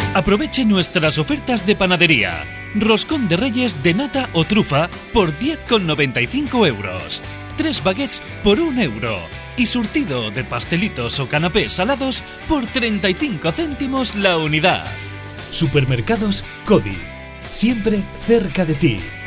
Aproveche nuestras ofertas de panadería. Roscón de Reyes de nata o trufa por 10,95 euros. 3 baguettes por 1 euro. Y surtido de pastelitos o canapés salados por 35 céntimos la unidad. Supermercados Cody. Siempre cerca de ti.